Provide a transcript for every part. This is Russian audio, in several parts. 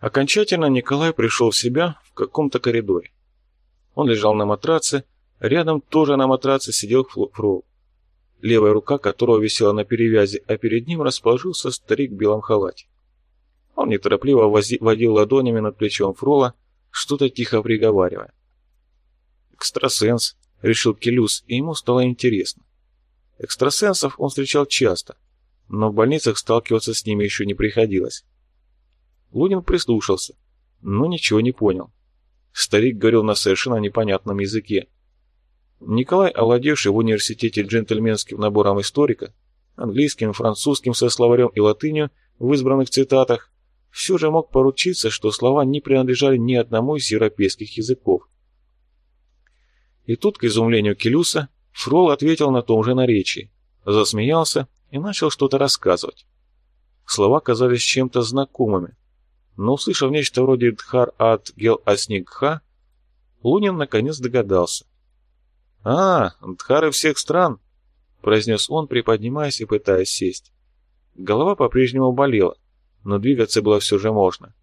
Окончательно Николай пришел в себя в каком-то коридоре. Он лежал на матраце, рядом тоже на матраце сидел Фрол, левая рука которого висела на перевязи, а перед ним расположился старик в белом халате. Он неторопливо водил ладонями над плечом Фрола, что-то тихо приговаривая. «Экстрасенс», — решил Келюс, и ему стало интересно. Экстрасенсов он встречал часто, но в больницах сталкиваться с ними еще не приходилось. Лунин прислушался, но ничего не понял. Старик говорил на совершенно непонятном языке. Николай, овладевший в университете джентльменским набором историка, английским, французским со словарем и латынью в избранных цитатах, все же мог поручиться, что слова не принадлежали ни одному из европейских языков. И тут, к изумлению Келюса, Фрол ответил на том же наречии, засмеялся и начал что-то рассказывать. Слова казались чем-то знакомыми, но, услышав нечто вроде «Дхар ат гел асникха», Лунин наконец догадался. «А, дхары всех стран», — произнес он, приподнимаясь и пытаясь сесть. Голова по-прежнему болела, но двигаться было все же можно.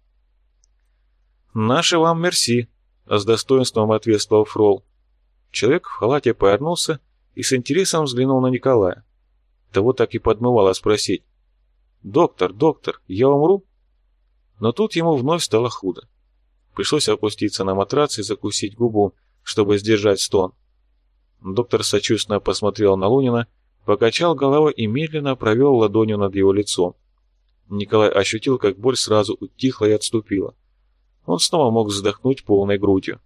«Наше вам мерси», — с достоинством ответствовал Фрол. Человек в халате повернулся и с интересом взглянул на Николая. Того так и подмывало спросить: «Доктор, доктор, я умру?» Но тут ему вновь стало худо. Пришлось опуститься на матрац и закусить губу, чтобы сдержать стон. Доктор сочувственно посмотрел на Лунина, покачал головой и медленно провел ладонью над его лицом. Николай ощутил, как боль сразу утихла и отступила. Он снова мог вздохнуть полной грудью.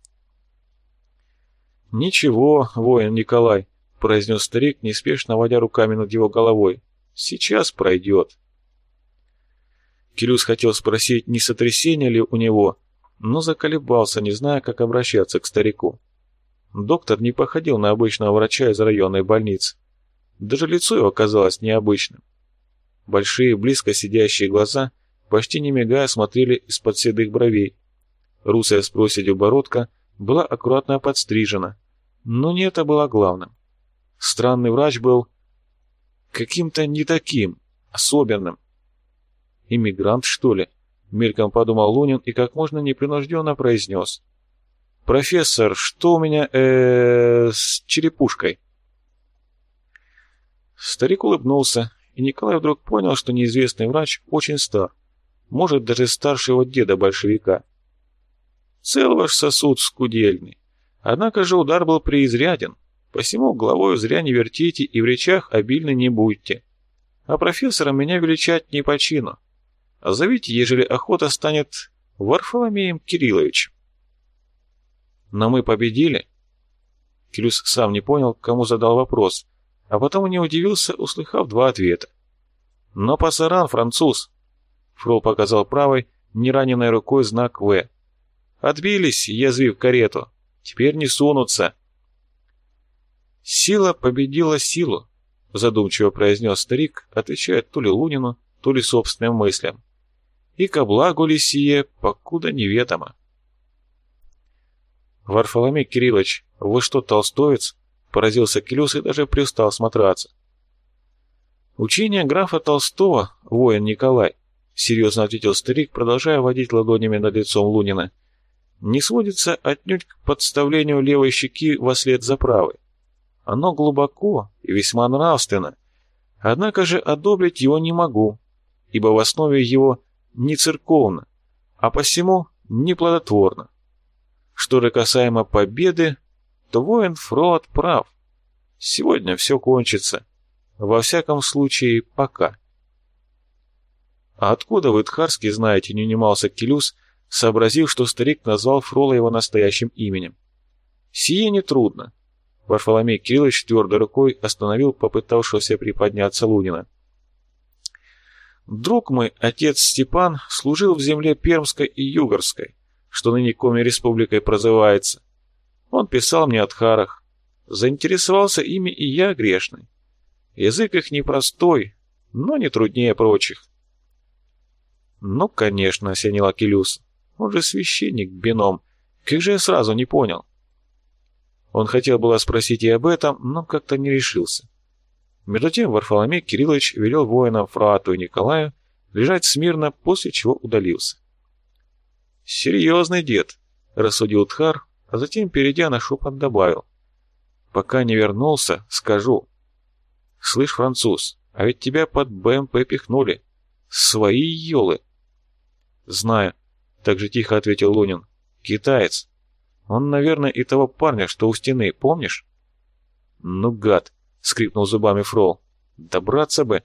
«Ничего, воин Николай», — произнес старик, неспешно водя руками над его головой. «Сейчас пройдет». Келюс хотел спросить, не сотрясение ли у него, но заколебался, не зная, как обращаться к старику. Доктор не походил на обычного врача из районной больницы. Даже лицо его казалось необычным. Большие, близко сидящие глаза, почти не мигая, смотрели из-под седых бровей. Русая с проседью бородка была аккуратно подстрижена, но не это было главным. Странный врач был каким-то не таким, особенным. «Иммигрант, что ли?» — мельком подумал Лунин и как можно непринужденно произнес: «Профессор, что у меня с черепушкой?» Старик улыбнулся, и Николай вдруг понял, что неизвестный врач очень стар, может, даже старше его деда-большевика. Цел ваш сосуд скудельный, однако же удар был преизряден, посему головою зря не вертите и в речах обильны не будьте. А профессором меня величать не по чину. А зовите, ежели охота станет, Варфоломеем Кирилловичем. Но мы победили? Келюс сам не понял, кому задал вопрос, а потом не удивился, услыхав два ответа. «Но пасаран, француз!» Фрол показал правой, нераненной рукой знак «В». «Отбились, язвив карету. Теперь не сунутся». «Сила победила силу», — задумчиво произнес старик, отвечая то ли Лунину, то ли собственным мыслям. «И ко благу ли сие, покуда неведомо». «Варфоломей Кириллович, вы что, толстоец?» — поразился Келюс и даже привстал смотраться. «Учение графа Толстого, воин Николай», — серьезно ответил старик, продолжая водить ладонями над лицом Лунина, «не сводится отнюдь к подставлению левой щеки вослед за правой. Оно глубоко и весьма нравственно, однако же одобрить его не могу, ибо в основе его не церковно, а посему неплодотворно. Что же касаемо победы, то воин Фрол прав. Сегодня все кончится. Во всяком случае, пока». «А откуда вы Дхарский знаете?» — не унимался Келюс, сообразив, что старик назвал Фрола его настоящим именем. «Сие нетрудно». Варфоломей Кириллович твердой рукой остановил попытавшегося приподняться Лунина. «Друг мой, отец Степан, служил в земле Пермской и Югорской, что ныне Коми республикой прозывается. Он писал мне о дхарах. Заинтересовался ими и я, грешный. Язык их непростой, но не труднее прочих». «Ну, конечно», — осенил Акелюс. «Он же священник, бином. Как же я сразу не понял?» Он хотел было спросить и об этом, но как-то не решился. Между тем Варфоломей Кириллович велел воинам Фраату и Николаю лежать смирно, после чего удалился. «Серьезный дед», — рассудил Тхар, а затем, перейдя на шепот, добавил. «Пока не вернулся, скажу. Слышь, француз, а ведь тебя под БМП пихнули. Свои елы». «Знаю», — так же тихо ответил Лунин. «Китаец. Он, наверное, и того парня, что у стены, помнишь?» «Ну, гад», — скрипнул зубами Фрол. «Добраться бы».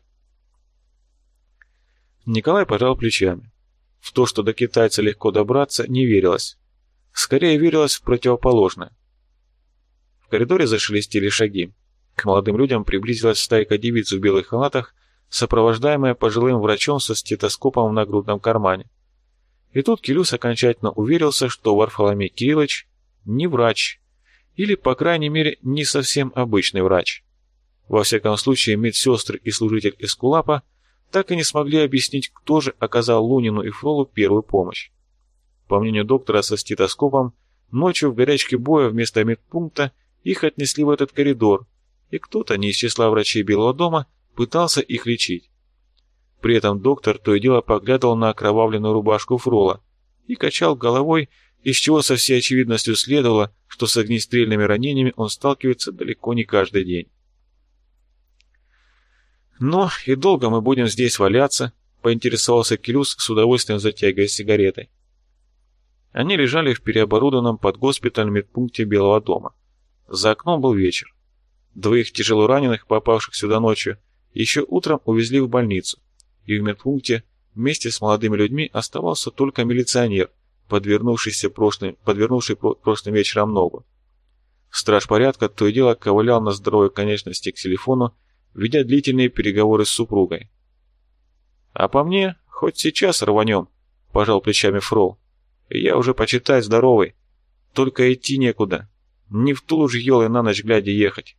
Николай пожал плечами. В то, что до китайца легко добраться, не верилось. Скорее верилось в противоположное. В коридоре зашелестели шаги. К молодым людям приблизилась стайка девиц в белых халатах, сопровождаемая пожилым врачом со стетоскопом в нагрудном кармане. И тут Келюс окончательно уверился, что Варфоломей Кириллович не врач, или, по крайней мере, не совсем обычный врач. Во всяком случае, медсестры и служитель Эскулапа так и не смогли объяснить, кто же оказал Лунину и Фролу первую помощь. По мнению доктора со стетоскопом, ночью в горячке боя вместо медпункта их отнесли в этот коридор, и кто-то не из числа врачей Белого дома пытался их лечить. При этом доктор то и дело поглядывал на окровавленную рубашку Фрола и качал головой, из чего со всей очевидностью следовало, что с огнестрельными ранениями он сталкивается далеко не каждый день. «Ну, и долго мы будем здесь валяться?» — поинтересовался Келюс, с удовольствием затягивая сигаретой. Они лежали в переоборудованном под госпиталь медпункте Белого дома. За окном был вечер. Двоих тяжелораненых, попавших сюда ночью, еще утром увезли в больницу, и в медпункте вместе с молодыми людьми оставался только милиционер, подвернувший прошлым вечером ногу. Страж порядка то и дело ковылял на здоровой конечности к телефону, ведя длительные переговоры с супругой. «А по мне, хоть сейчас рванем», — пожал плечами Фрол. «Я уже, почитай, здоровый. Только идти некуда. Не в Тулу ж елы на ночь глядя ехать».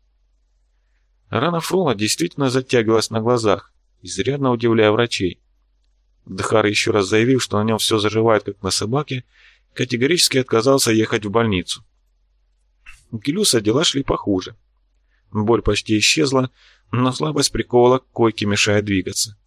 Рана Фрола действительно затягивалась на глазах, изрядно удивляя врачей. Дхар, еще раз заявив, что на нем все заживает, как на собаке, категорически отказался ехать в больницу. У Келюса дела шли похуже. Боль почти исчезла, но слабость приковывала к койке, мешая двигаться.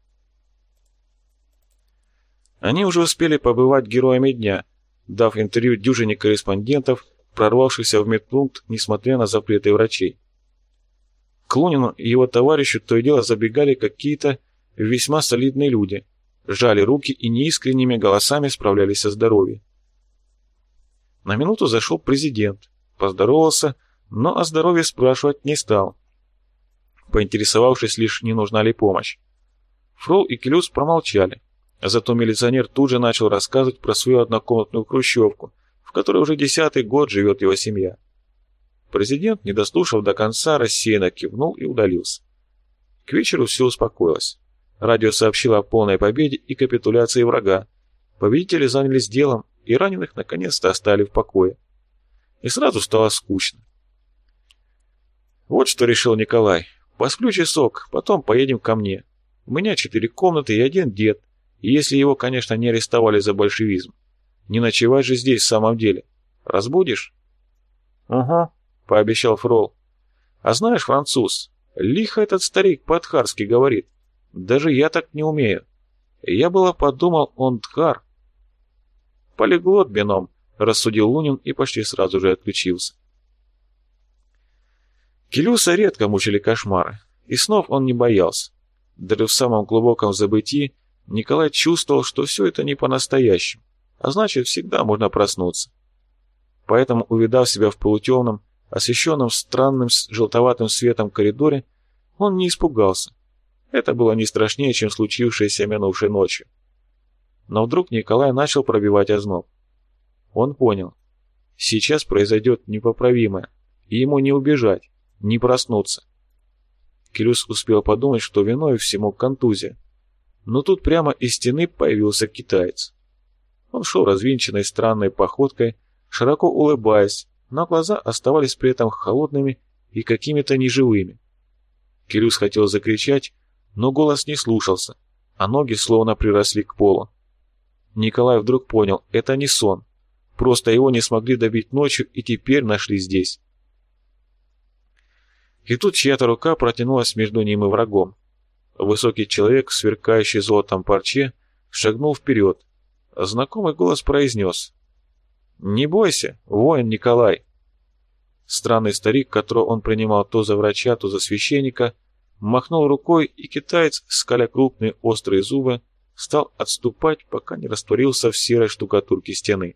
Они уже успели побывать героями дня, дав интервью дюжине корреспондентов, прорвавшихся в медпункт, несмотря на запреты врачей. К Лунину и его товарищу то и дело забегали какие-то весьма солидные люди, жали руки и неискренними голосами справлялись о здоровье. На минуту зашел президент, поздоровался, но о здоровье спрашивать не стал, поинтересовавшись лишь, не нужна ли помощь. Фрол и Келюс промолчали, а зато милиционер тут же начал рассказывать про свою однокомнатную хрущевку, в которой уже 10-й год живет его семья. Президент, не дослушав до конца, рассеянно кивнул и удалился. К вечеру все успокоилось. Радио сообщило о полной победе и капитуляции врага. Победители занялись делом, и раненых наконец-то оставили в покое. И сразу стало скучно. Вот что решил Николай. Посплю часок, потом поедем ко мне. У меня 4 комнаты и 1 дед, и если его, конечно, не арестовали за большевизм. Не ночевать же здесь в самом деле. Разбудишь? Угу, пообещал Фрол. А знаешь, француз, лихо этот старик по-тхарски говорит. Даже я так не умею. Я было подумал, он тхар. Полиглот, бином, рассудил Лунин и почти сразу же отключился. Келюса редко мучили кошмары, и снов он не боялся. Даже в самом глубоком забытии Николай чувствовал, что все это не по-настоящему, а значит, всегда можно проснуться. Поэтому, увидав себя в полутемном, освещенном странным желтоватым светом коридоре, он не испугался. Это было не страшнее, чем случившееся минувшей ночью. Но вдруг Николай начал пробивать озноб. Он понял. Сейчас произойдет непоправимое, и ему не убежать, не проснуться. Келюс успел подумать, что виной всему контузия. Но тут прямо из стены появился китаец. Он шел развинченной странной походкой, широко улыбаясь, но глаза оставались при этом холодными и какими-то неживыми. Келюс хотел закричать, но голос не слушался, а ноги словно приросли к полу. Николай вдруг понял, это не сон. Просто его не смогли добить ночью и теперь нашли здесь. И тут чья-то рука протянулась между ним и врагом. Высокий человек, сверкающий золотом парче, шагнул вперед, знакомый голос произнес: «Не бойся, воин Николай». Странный старик, которого он принимал то за врача, то за священника, махнул рукой, и китаец, скаля крупные острые зубы, стал отступать, пока не растворился в серой штукатурке стены.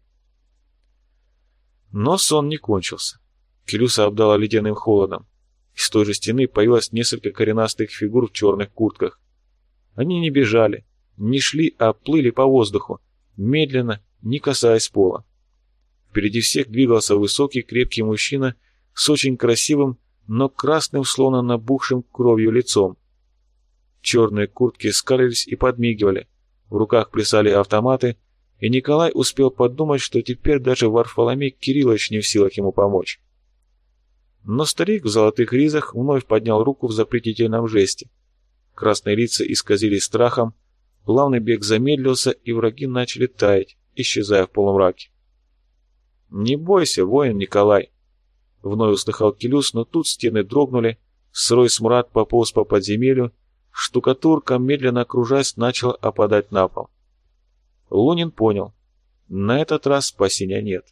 Но сон не кончился. Келюса обдала ледяным холодом. Из той же стены появилось несколько коренастых фигур в черных куртках. Они не бежали, не шли, а плыли по воздуху, медленно, не касаясь пола. Впереди всех двигался высокий, крепкий мужчина с очень красивым, но красным, словно набухшим кровью лицом. Черные куртки скалились и подмигивали, в руках плясали автоматы, и Николай успел подумать, что теперь даже Варфоломей Кириллович не в силах ему помочь. Но старик в золотых ризах вновь поднял руку в запретительном жесте. Красные лица исказились страхом, плавный бег замедлился, и враги начали таять, исчезая в полумраке. «Не бойся, воин Николай!» Вновь услыхал Келюс, но тут стены дрогнули, сырой смрад пополз по подземелью, штукатурка, медленно окружаясь, начала опадать на пол. Лунин понял. На этот раз спасения нет.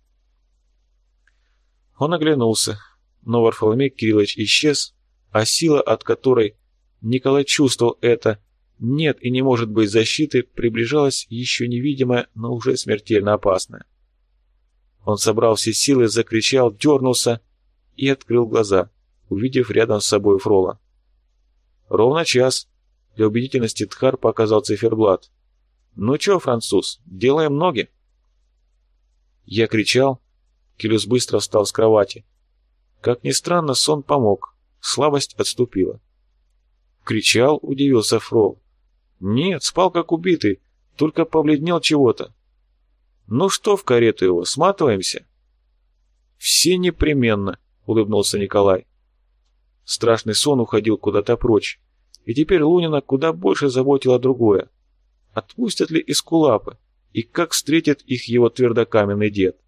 Он оглянулся, но Варфоломей Кириллович исчез, а сила, от которой Николай чувствовал это, нет и не может быть защиты, приближалась еще невидимая, но уже смертельно опасная. Он собрал все силы, закричал, дернулся и открыл глаза, увидев рядом с собой Фрола. Ровно час. Для убедительности Тхар показал циферблат. «Ну чё, француз, делаем ноги?» Я кричал. Келюс быстро встал с кровати. Как ни странно, сон помог, слабость отступила. «Кричал?» — удивился Фрол. «Нет, спал как убитый, только побледнел чего-то». «Ну что в карету его, сматываемся?» «Все непременно», — улыбнулся Николай. Страшный сон уходил куда-то прочь, и теперь Лунина куда больше заботило другое. Отпустят ли эскулапы, и как встретит их его твердокаменный дед?